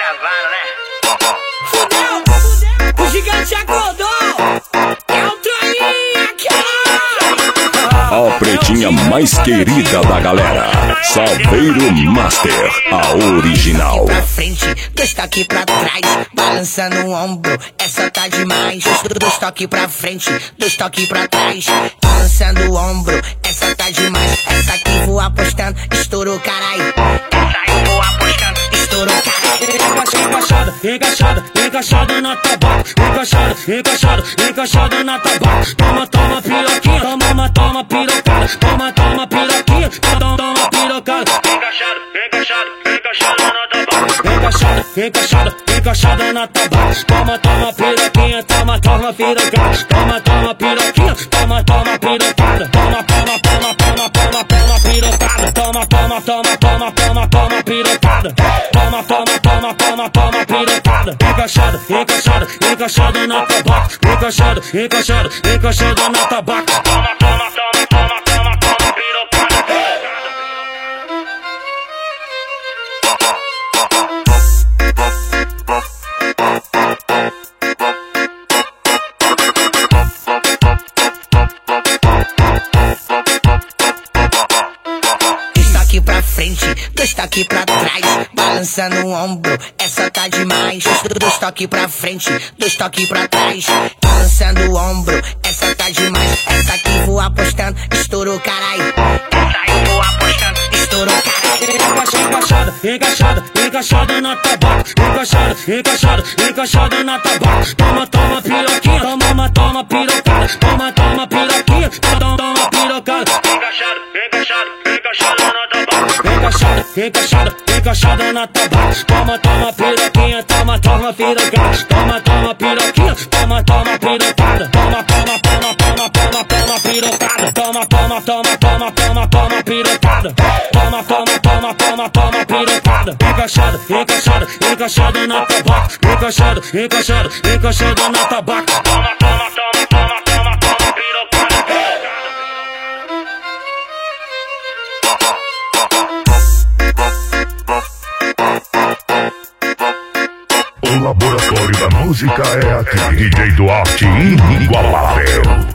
gravando, né? Fudeu! O gigante acordou! É o Troinha, A pretinha mais querida da galera, Salveiro Master, a original. pra frente, dois toques pra trás, balançando o ombro, essa tá demais. Dois toques pra frente, dois toques pra trás, balançando o ombro, essa tá demais. Essa aqui vou apostando, estourou caralho. Essa aí vou apostando, estourou caralho. Encaixada, encaixada, encaixada na tabaco. Encaixada, encaixada na tabaco. Toma, piroquinha. Toma, pirocada. Toma, piroquinha. Toma, pirocada. Encaixado na tabaco. Encaixada na tabaco. Toma, piroquinha. Toma, pirocada. Toma, piroquinha. Toma, pirocada. Toma, pirocada. Toma, pirocada. Toma, pirocada. Encaixada na tabaco. Encaixada na tabaco. Toma, pirocada. Toque pra frente, dois toques pra trás, balançando o ombro, essa tá demais. Dois toques pra frente, dois toques pra trás, balançando o ombro, essa tá demais. Essa aqui vou apostando, estourou caralho. Essa aí vou apostando, estourou caralho. Encaixada na tabaco. Encaixada na tabaco. Toma, piroquinha. Toma, pirocada. Toma, piroquinha. Toma, pirocada. Encaixado na tabaco. Encaixada na tabaco. Toma, piroquinha. Toma, pirocada. Toma, piroquinha. Toma, pirocada. Toma, pirocada. Toma, pirocada. Toma, pirocada. Encaixada na tabaco. Encaixada na tabaco. Toma, pirocada. O laboratório da música é aqui. DJ Duarte inigualável.